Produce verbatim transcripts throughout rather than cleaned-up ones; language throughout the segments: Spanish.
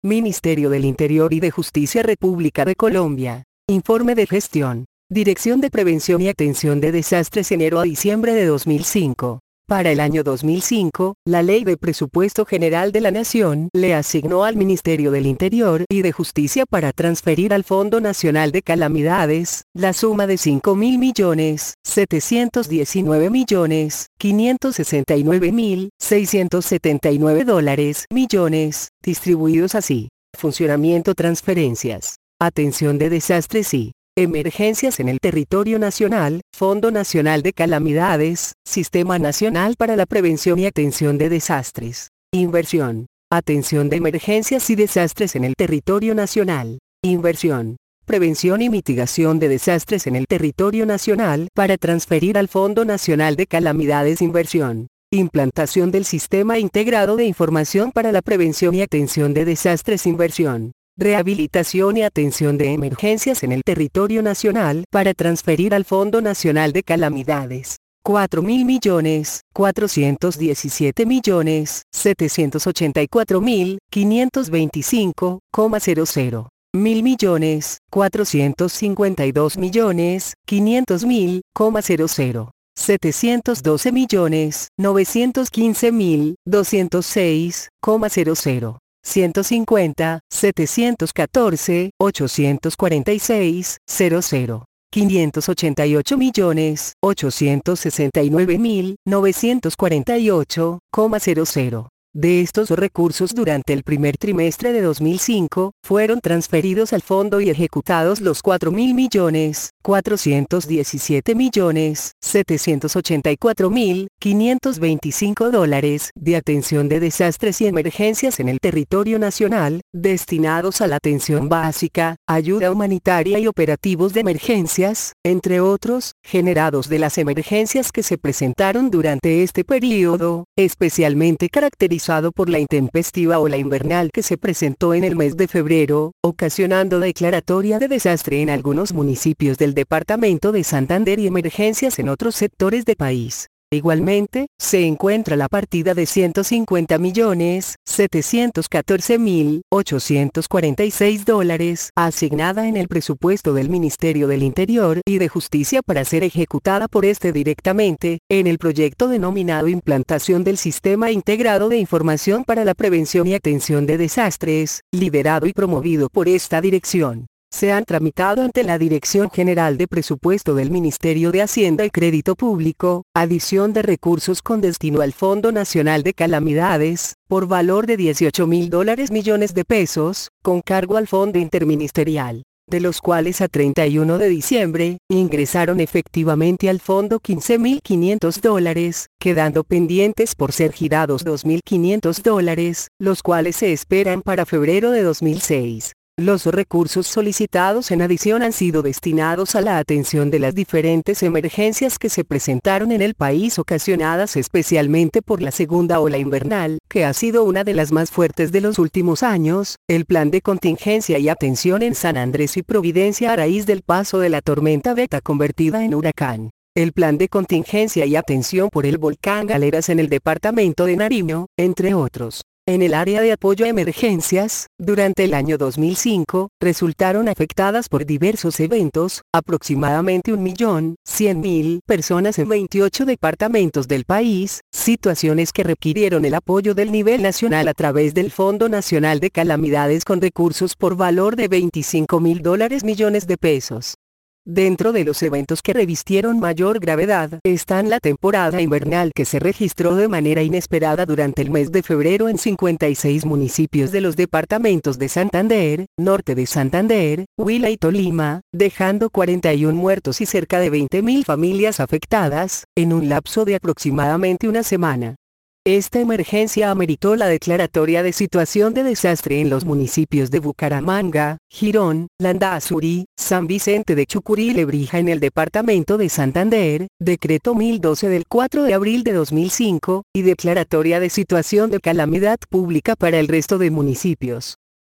Ministerio del Interior y de Justicia República de Colombia. Informe de gestión. Dirección de Prevención y Atención de Desastres enero a diciembre de dos mil cinco. Para el año dos mil cinco, la Ley de Presupuesto General de la Nación le asignó al Ministerio del Interior y de Justicia para transferir al Fondo Nacional de Calamidades la suma de cinco mil millones, setecientos diecinueve millones, quinientos sesenta y nueve mil, seiscientos setenta y nueve dólares millones, distribuidos así: funcionamiento, transferencias, atención de desastres y emergencias en el territorio nacional, Fondo Nacional de Calamidades, Sistema Nacional para la Prevención y Atención de Desastres. Inversión. Atención de emergencias y desastres en el territorio nacional. Inversión. Prevención y mitigación de desastres en el territorio nacional para transferir al Fondo Nacional de Calamidades. Inversión. Implantación del Sistema Integrado de Información para la Prevención y Atención de Desastres. Inversión. Rehabilitación y atención de emergencias en el territorio nacional para transferir al Fondo Nacional de Calamidades cuatro mil millones, cuatrocientos diecisiete millones, setecientos ochenta y cuatro mil, quinientos veinticinco coma cero cero. Mil millones, cuatrocientos cincuenta y dos millones, quinientos mil, coma cero cero. setecientos doce millones, novecientos quince mil, doscientos seis, coma cero cero. ciento cincuenta, setecientos catorce, ochocientos cuarenta y seis, cero cero. quinientos ochenta y ocho millones, ochocientos sesenta y nueve mil, novecientos cuarenta y ocho, coma cero cero. De estos recursos durante el primer trimestre de dos mil cinco, fueron transferidos al fondo y ejecutados los cuatro mil millones, cuatrocientos diecisiete millones, setecientos ochenta y cuatro mil, quinientos veinticinco dólares de atención de desastres y emergencias en el territorio nacional, destinados a la atención básica, ayuda humanitaria y operativos de emergencias, entre otros, generados de las emergencias que se presentaron durante este periodo, especialmente caracterizados por la intempestiva ola invernal que se presentó en el mes de febrero, ocasionando declaratoria de desastre en algunos municipios del departamento de Santander y emergencias en otros sectores del país. Igualmente, se encuentra la partida de ciento cincuenta millones, setecientos catorce mil, ochocientos cuarenta y seis dólares, asignada en el presupuesto del Ministerio del Interior y de Justicia para ser ejecutada por este directamente, en el proyecto denominado Implantación del Sistema Integrado de Información para la Prevención y Atención de Desastres, liderado y promovido por esta dirección. Se han tramitado ante la Dirección General de Presupuesto del Ministerio de Hacienda y Crédito Público, adición de recursos con destino al Fondo Nacional de Calamidades, por valor de dieciocho mil dólares millones de pesos, con cargo al Fondo Interministerial, de los cuales a treinta y uno de diciembre, ingresaron efectivamente al fondo quince mil quinientos dólares, quedando pendientes por ser girados dos mil quinientos dólares, los cuales se esperan para febrero de dos mil seis. Los recursos solicitados en adición han sido destinados a la atención de las diferentes emergencias que se presentaron en el país, ocasionadas especialmente por la segunda ola invernal, que ha sido una de las más fuertes de los últimos años, el plan de contingencia y atención en San Andrés y Providencia a raíz del paso de la tormenta Beta convertida en huracán, el plan de contingencia y atención por el volcán Galeras en el departamento de Nariño, entre otros. En el área de apoyo a emergencias, durante el año dos mil cinco, resultaron afectadas por diversos eventos, aproximadamente un millón cien mil personas en veintiocho departamentos del país, situaciones que requirieron el apoyo del nivel nacional a través del Fondo Nacional de Calamidades con recursos por valor de veinticinco mil dólares millones de pesos. Dentro de los eventos que revistieron mayor gravedad están la temporada invernal que se registró de manera inesperada durante el mes de febrero en cincuenta y seis municipios de los departamentos de Santander, Norte de Santander, Huila y Tolima, dejando cuarenta y uno muertos y cerca de veinte mil familias afectadas, en un lapso de aproximadamente una semana. Esta emergencia ameritó la declaratoria de situación de desastre en los municipios de Bucaramanga, Girón, Landazuri, San Vicente de Chucurí y Lebrija en el departamento de Santander, decreto mil doce del cuatro de abril de dos mil cinco, y declaratoria de situación de calamidad pública para el resto de municipios.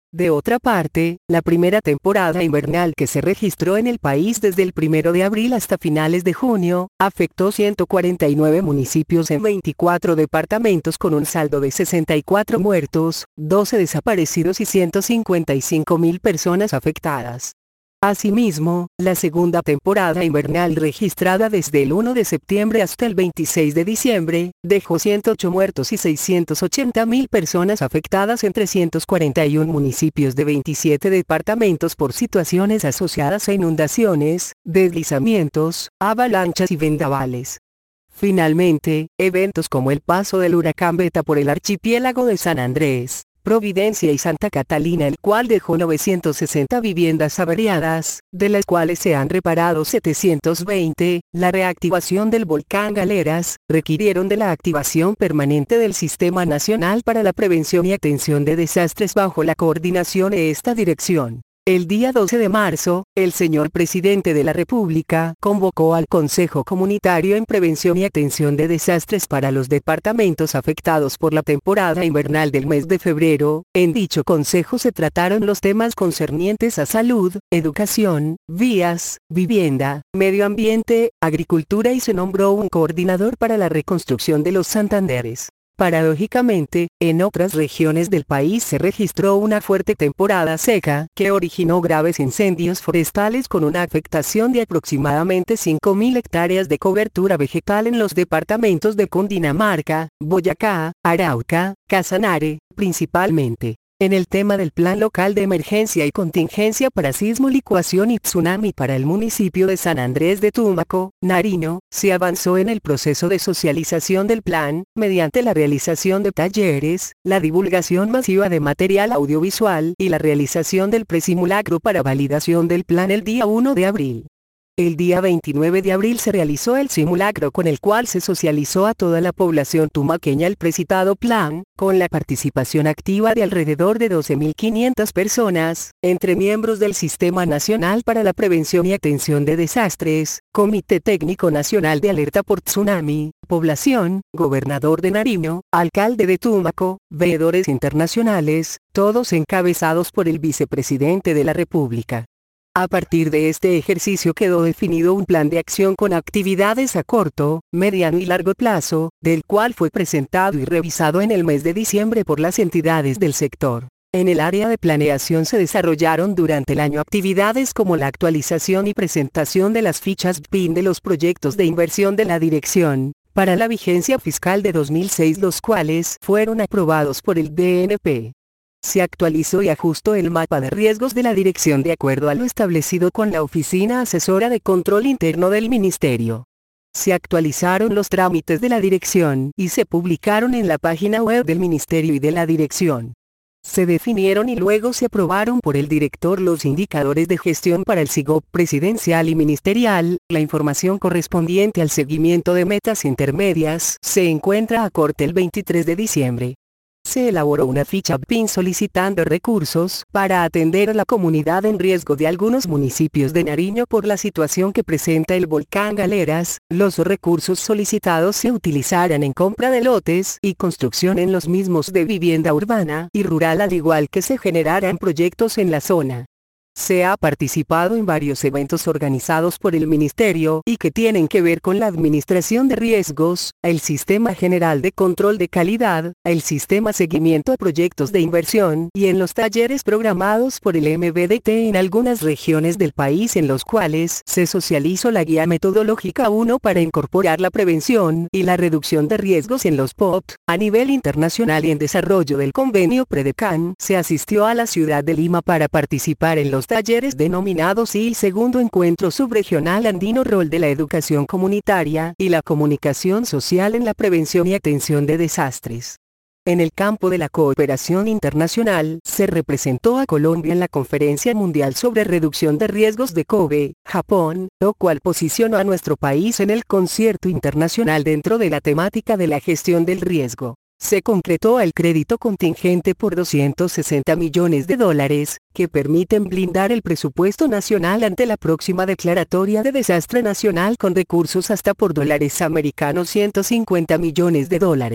De otra parte, la primera temporada invernal que se registró en el país desde el primero de abril hasta finales de junio, afectó ciento cuarenta y nueve municipios en veinticuatro departamentos con un saldo de sesenta y cuatro muertos, doce desaparecidos y ciento cincuenta y cinco mil personas afectadas. Asimismo, la segunda temporada invernal registrada desde el uno de septiembre hasta el veintiséis de diciembre, dejó ciento ocho muertos y seiscientas ochenta mil personas afectadas en trescientos cuarenta y uno municipios de veintisiete departamentos por situaciones asociadas a inundaciones, deslizamientos, avalanchas y vendavales. Finalmente, eventos como el paso del huracán Beta por el archipiélago de San Andrés, Providencia y Santa Catalina, el cual dejó novecientas sesenta viviendas averiadas, de las cuales se han reparado setecientas veinte, la reactivación del volcán Galeras, requirieron de la activación permanente del Sistema Nacional para la Prevención y Atención de Desastres bajo la coordinación de esta dirección. El día doce de marzo, el señor Presidente de la República convocó al Consejo Comunitario en Prevención y Atención de Desastres para los departamentos afectados por la temporada invernal del mes de febrero. En dicho consejo se trataron los temas concernientes a salud, educación, vías, vivienda, medio ambiente, agricultura y se nombró un coordinador para la reconstrucción de los Santanderes. Paradójicamente, en otras regiones del país se registró una fuerte temporada seca que originó graves incendios forestales con una afectación de aproximadamente cinco mil hectáreas de cobertura vegetal en los departamentos de Cundinamarca, Boyacá, Arauca, Casanare, principalmente. En el tema del Plan Local de Emergencia y Contingencia para Sismo, Licuación y Tsunami para el municipio de San Andrés de Tumaco, Nariño, se avanzó en el proceso de socialización del plan, mediante la realización de talleres, la divulgación masiva de material audiovisual y la realización del presimulacro para validación del plan el día uno de abril. El día veintinueve de abril se realizó el simulacro con el cual se socializó a toda la población tumaqueña el precitado plan, con la participación activa de alrededor de doce mil quinientas personas, entre miembros del Sistema Nacional para la Prevención y Atención de Desastres, Comité Técnico Nacional de Alerta por Tsunami, población, gobernador de Nariño, alcalde de Tumaco, veedores internacionales, todos encabezados por el vicepresidente de la República. A partir de este ejercicio quedó definido un plan de acción con actividades a corto, mediano y largo plazo, del cual fue presentado y revisado en el mes de diciembre por las entidades del sector. En el área de planeación se desarrollaron durante el año actividades como la actualización y presentación de las fichas P I N de los proyectos de inversión de la dirección, para la vigencia fiscal de dos mil seis, los cuales fueron aprobados por el D N P. Se actualizó y ajustó el mapa de riesgos de la dirección de acuerdo a lo establecido con la Oficina Asesora de Control Interno del Ministerio. Se actualizaron los trámites de la dirección y se publicaron en la página web del Ministerio y de la dirección. Se definieron y luego se aprobaron por el director los indicadores de gestión para el SIGOP presidencial y ministerial. La información correspondiente al seguimiento de metas intermedias se encuentra a corte el veintitrés de diciembre. Se elaboró una ficha P I N solicitando recursos para atender a la comunidad en riesgo de algunos municipios de Nariño por la situación que presenta el volcán Galeras. Los recursos solicitados se utilizarán en compra de lotes y construcción en los mismos de vivienda urbana y rural, al igual que se generarán proyectos en la zona. Se ha participado en varios eventos organizados por el Ministerio y que tienen que ver con la administración de riesgos, el Sistema General de Control de Calidad, el Sistema Seguimiento a Proyectos de Inversión y en los talleres programados por el M V D T en algunas regiones del país, en los cuales se socializó la Guía Metodológica uno para incorporar la prevención y la reducción de riesgos en los P O T. A nivel internacional y en desarrollo del convenio PREDECAN, se asistió a la ciudad de Lima para participar en los talleres denominados I Segundo Encuentro Subregional Andino, Rol de la Educación Comunitaria y la Comunicación Social en la Prevención y Atención de Desastres. En el campo de la cooperación internacional, se representó a Colombia en la Conferencia Mundial sobre Reducción de Riesgos de Kobe, Japón, lo cual posicionó a nuestro país en el concierto internacional dentro de la temática de la gestión del riesgo. Se concretó el crédito contingente por doscientos sesenta millones de dólares, que permiten blindar el presupuesto nacional ante la próxima declaratoria de desastre nacional con recursos hasta por dólares americanos ciento cincuenta millones de dólares.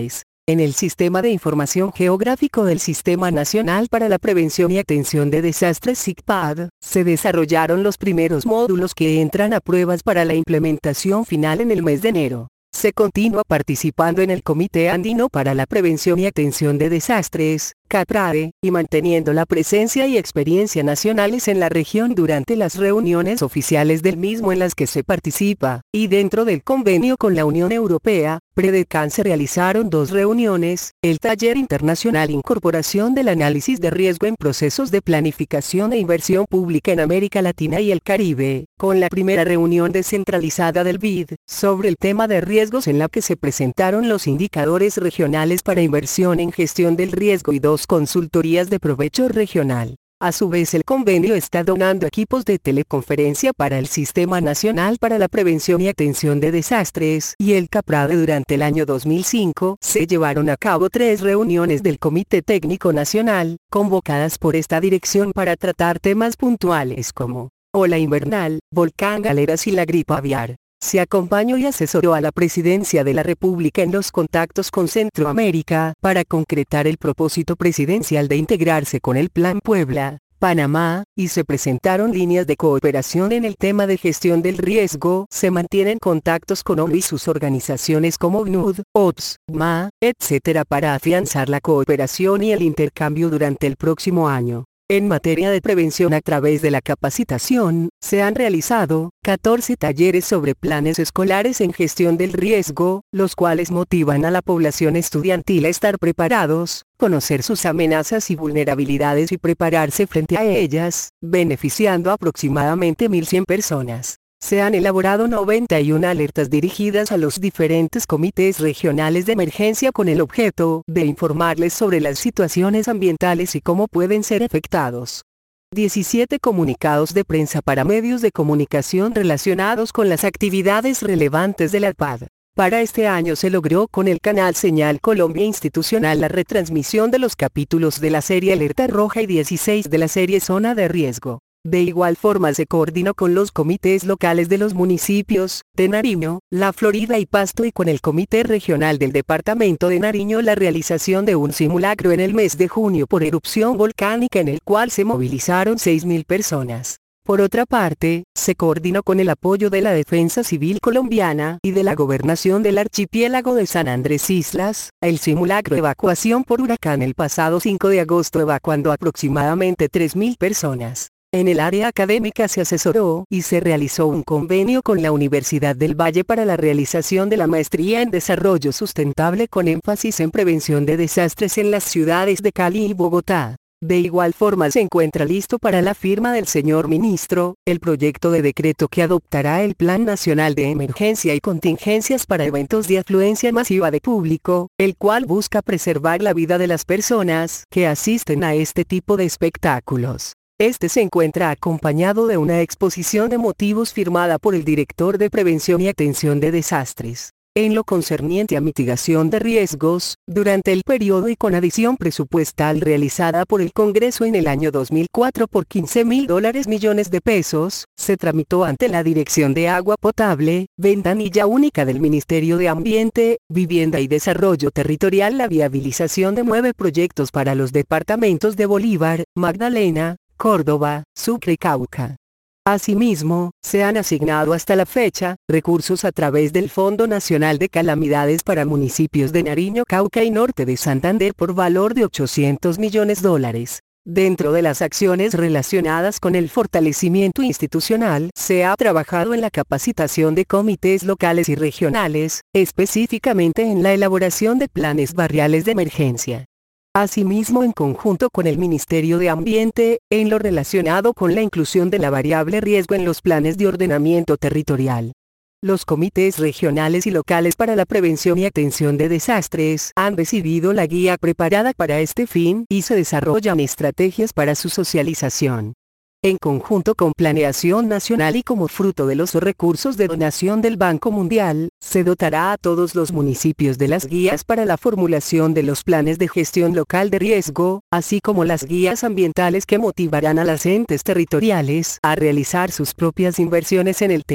En el Sistema de Información Geográfico del Sistema Nacional para la Prevención y Atención de Desastres SIGPAD, se desarrollaron los primeros módulos que entran a pruebas para la implementación final en el mes de enero. Se continúa participando en el Comité Andino para la Prevención y Atención de Desastres, CAPRADE, y manteniendo la presencia y experiencia nacionales en la región durante las reuniones oficiales del mismo en las que se participa, y dentro del convenio con la Unión Europea, PREDECAN se realizaron dos reuniones, el Taller Internacional Incorporación del Análisis de Riesgo en Procesos de Planificación e Inversión Pública en América Latina y el Caribe, con la primera reunión descentralizada del B I D, sobre el tema de riesgos en la que se presentaron los indicadores regionales para inversión en gestión del riesgo y dos consultorías de provecho regional. A su vez, el convenio está donando equipos de teleconferencia para el Sistema Nacional para la Prevención y Atención de Desastres y el CAPRADE. Durante el año dos mil cinco se llevaron a cabo tres reuniones del Comité Técnico Nacional, convocadas por esta dirección para tratar temas puntuales como ola invernal, volcán Galeras y la gripe aviar. Se acompañó y asesoró a la Presidencia de la República en los contactos con Centroamérica para concretar el propósito presidencial de integrarse con el Plan Puebla, Panamá, y se presentaron líneas de cooperación en el tema de gestión del riesgo. Se mantienen contactos con O N U y sus organizaciones como B N U D, O T S, M A, etcétera para afianzar la cooperación y el intercambio durante el próximo año. En materia de prevención a través de la capacitación, se han realizado catorce talleres sobre planes escolares en gestión del riesgo, los cuales motivan a la población estudiantil a estar preparados, conocer sus amenazas y vulnerabilidades y prepararse frente a ellas, beneficiando a aproximadamente mil cien personas. Se han elaborado noventa y una alertas dirigidas a los diferentes comités regionales de emergencia con el objeto de informarles sobre las situaciones ambientales y cómo pueden ser afectados. diecisiete comunicados de prensa para medios de comunicación relacionados con las actividades relevantes de la P A D. Para este año se logró con el canal Señal Colombia Institucional la retransmisión de los capítulos de la serie Alerta Roja y dieciséis de la serie Zona de Riesgo. De igual forma se coordinó con los comités locales de los municipios de Nariño, La Florida y Pasto y con el Comité Regional del Departamento de Nariño la realización de un simulacro en el mes de junio por erupción volcánica en el cual se movilizaron seis mil personas. Por otra parte, se coordinó con el apoyo de la Defensa Civil Colombiana y de la Gobernación del Archipiélago de San Andrés Islas, el simulacro de evacuación por huracán el pasado cinco de agosto evacuando aproximadamente tres mil personas. En el área académica se asesoró y se realizó un convenio con la Universidad del Valle para la realización de la maestría en Desarrollo Sustentable con énfasis en prevención de desastres en las ciudades de Cali y Bogotá. De igual forma se encuentra listo para la firma del señor ministro, el proyecto de decreto que adoptará el Plan Nacional de Emergencia y Contingencias para eventos de afluencia masiva de público, el cual busca preservar la vida de las personas que asisten a este tipo de espectáculos. Este se encuentra acompañado de una exposición de motivos firmada por el director de Prevención y Atención de Desastres. En lo concerniente a mitigación de riesgos, durante el periodo y con adición presupuestal realizada por el Congreso en el año dos mil cuatro por quince mil dólares millones de pesos, se tramitó ante la Dirección de Agua Potable, Ventanilla Única del Ministerio de Ambiente, Vivienda y Desarrollo Territorial la viabilización de nueve proyectos para los departamentos de Bolívar, Magdalena, Córdoba, Sucre y Cauca. Asimismo, se han asignado hasta la fecha, recursos a través del Fondo Nacional de Calamidades para municipios de Nariño, Cauca y Norte de Santander por valor de ochocientos millones de dólares. Dentro de las acciones relacionadas con el fortalecimiento institucional, se ha trabajado en la capacitación de comités locales y regionales, específicamente en la elaboración de planes barriales de emergencia. Asimismo, en conjunto con el Ministerio de Ambiente, en lo relacionado con la inclusión de la variable riesgo en los planes de ordenamiento territorial. Los comités regionales y locales para la prevención y atención de desastres han recibido la guía preparada para este fin y se desarrollan estrategias para su socialización. En conjunto con Planeación Nacional y como fruto de los recursos de donación del Banco Mundial, se dotará a todos los municipios de las guías para la formulación de los planes de gestión local de riesgo, así como las guías ambientales que motivarán a las entes territoriales a realizar sus propias inversiones en el tema.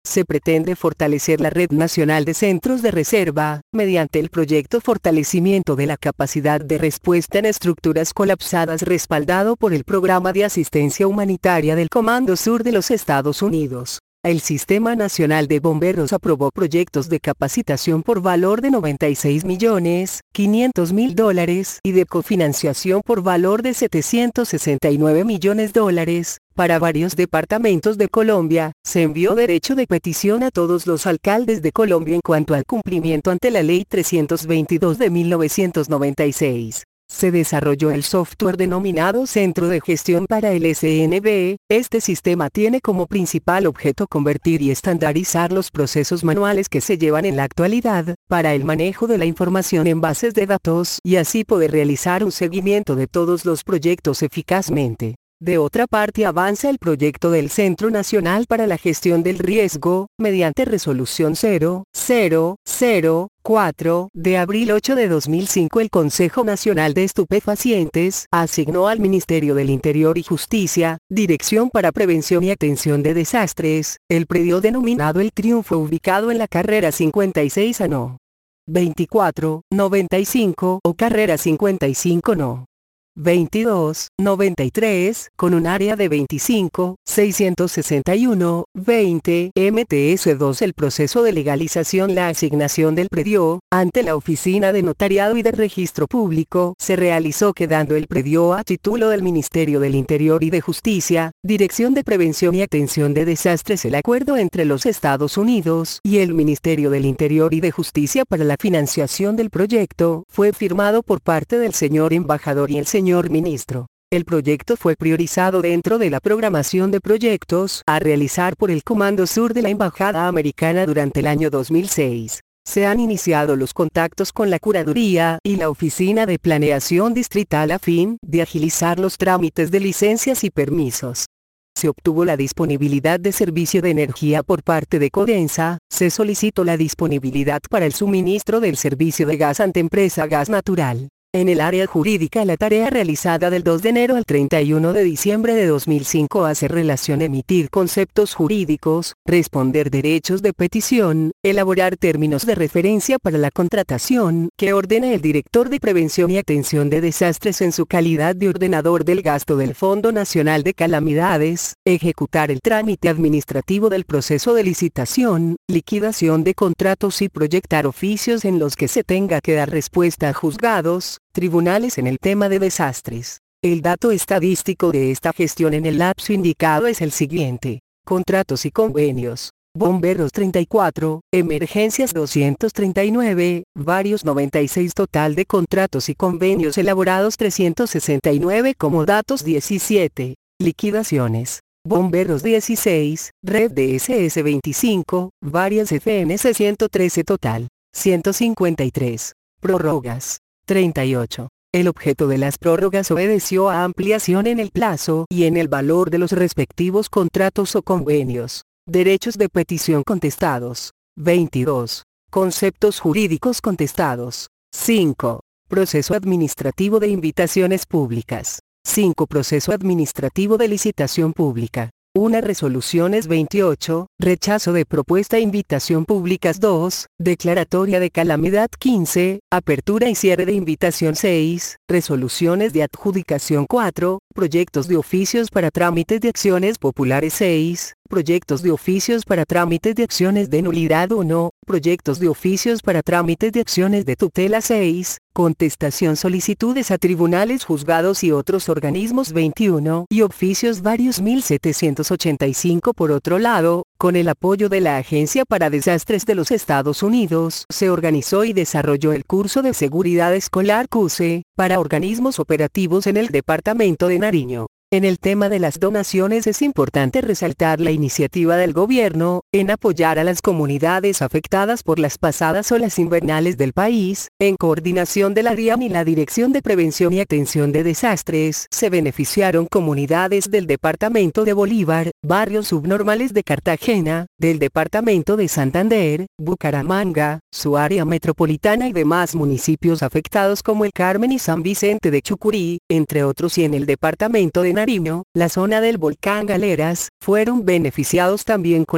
Se pretende fortalecer la Red Nacional de Centros de Reserva, mediante el proyecto Fortalecimiento de la Capacidad de Respuesta en Estructuras Colapsadas respaldado por el Programa de Asistencia Humanitaria del Comando Sur de los Estados Unidos. El Sistema Nacional de Bomberos aprobó proyectos de capacitación por valor de noventa y seis millones quinientos mil dólares y de cofinanciación por valor de setecientos sesenta y nueve millones de dólares. Para varios departamentos de Colombia, se envió derecho de petición a todos los alcaldes de Colombia en cuanto al cumplimiento ante la Ley trescientos veintidós de mil novecientos noventa y seis. Se desarrolló el software denominado Centro de Gestión para el S N B. Este sistema tiene como principal objeto convertir y estandarizar los procesos manuales que se llevan en la actualidad, para el manejo de la información en bases de datos y así poder realizar un seguimiento de todos los proyectos eficazmente. De otra parte avanza el proyecto del Centro Nacional para la Gestión del Riesgo, mediante Resolución cero cero cero cuatro de abril ocho de dos mil cinco el Consejo Nacional de Estupefacientes asignó al Ministerio del Interior y Justicia, Dirección para Prevención y Atención de Desastres, el predio denominado El Triunfo ubicado en la carrera cincuenta y seis a no. veinticuatro noventa y cinco o carrera cincuenta y cinco no. veintidós noventa y tres, con un área de veinticinco seiscientos sesenta y uno veinte M T S dos. El proceso de legalización. La asignación del predio, ante la Oficina de Notariado y de Registro Público, se realizó quedando el predio a título del Ministerio del Interior y de Justicia, Dirección de Prevención y Atención de Desastres. El acuerdo entre los Estados Unidos y el Ministerio del Interior y de Justicia para la financiación del proyecto, fue firmado por parte del señor embajador y el señor Señor Ministro. El proyecto fue priorizado dentro de la programación de proyectos a realizar por el Comando Sur de la Embajada Americana durante el año dos mil seis. Se han iniciado los contactos con la Curaduría y la Oficina de Planeación Distrital a fin de agilizar los trámites de licencias y permisos. Se obtuvo la disponibilidad de servicio de energía por parte de Codensa, se solicitó la disponibilidad para el suministro del servicio de gas ante empresa Gas Natural. En el área jurídica, la tarea realizada del dos de enero al treinta y uno de diciembre de dos mil cinco hace relación a emitir conceptos jurídicos, responder derechos de petición, elaborar términos de referencia para la contratación, que ordena el director de Prevención y Atención de Desastres en su calidad de ordenador del gasto del Fondo Nacional de Calamidades, ejecutar el trámite administrativo del proceso de licitación, liquidación de contratos y proyectar oficios en los que se tenga que dar respuesta a juzgados, tribunales en el tema de desastres. El dato estadístico de esta gestión en el lapso indicado es el siguiente. Contratos y convenios. Bomberos treinta y cuatro, emergencias doscientos treinta y nueve, varios noventa y seis. Total de contratos y convenios elaborados trescientos sesenta y nueve. Comodatos diecisiete. Liquidaciones. Bomberos dieciséis, Red D S S veinticinco, varias F N C ciento trece. Total. ciento cincuenta y tres. Prórrogas. treinta y ocho. El objeto de las prórrogas obedeció a ampliación en el plazo y en el valor de los respectivos contratos o convenios. Derechos de petición contestados. veintidós. Conceptos jurídicos contestados. cinco. Proceso administrativo de invitaciones públicas. cinco. Proceso administrativo de licitación pública. uno. Resoluciones veintiocho, rechazo de propuesta e invitación públicas. dos. Declaratoria de calamidad. quince, apertura y cierre de invitación. seis. Resoluciones de adjudicación. cuatro. Proyectos de oficios para trámites de acciones populares. seis. Proyectos de oficios para trámites de acciones de nulidad. uno. Proyectos de oficios para trámites de acciones de tutela. seis. Contestación solicitudes a tribunales, juzgados y otros organismos. veintiuno. Y oficios varios. mil setecientos ochenta y cinco. Por otro lado, con el apoyo de la Agencia para Desastres de los Estados Unidos, se organizó y desarrolló el curso de seguridad escolar C U S E, para organismos operativos en el departamento de Nariño. En el tema de las donaciones es importante resaltar la iniciativa del gobierno, en apoyar a las comunidades afectadas por las pasadas olas invernales del país. En coordinación de la DIAN y la Dirección de Prevención y Atención de Desastres, se beneficiaron comunidades del departamento de Bolívar, barrios subnormales de Cartagena, del departamento de Santander, Bucaramanga, su área metropolitana y demás municipios afectados como el Carmen y San Vicente de Chucurí, entre otros, y en el departamento de Nariño, la zona del volcán Galeras, fueron beneficiados también con elementos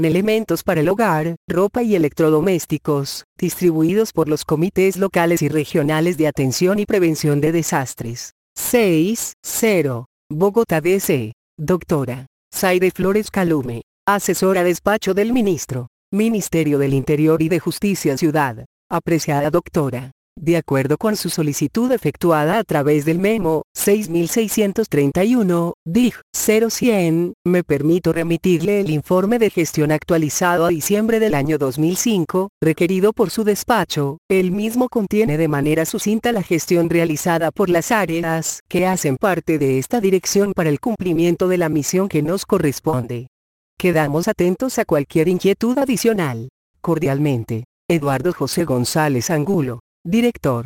alimentos para el hogar, ropa y electrodomésticos, distribuidos por los comités locales y regionales de atención y prevención de desastres. seis cero. Bogotá, D C. Doctora Zaire Flores Calume, asesora despacho del Ministro, Ministerio del Interior y de Justicia Ciudad. Apreciada doctora, de acuerdo con su solicitud efectuada a través del memo seis mil seiscientos treinta y uno, D I G cero cien, me permito remitirle el informe de gestión actualizado a diciembre del año dos mil cinco, requerido por su despacho. El mismo contiene de manera sucinta la gestión realizada por las áreas que hacen parte de esta dirección para el cumplimiento de la misión que nos corresponde. Quedamos atentos a cualquier inquietud adicional. Cordialmente, Eduardo José González Angulo, Director.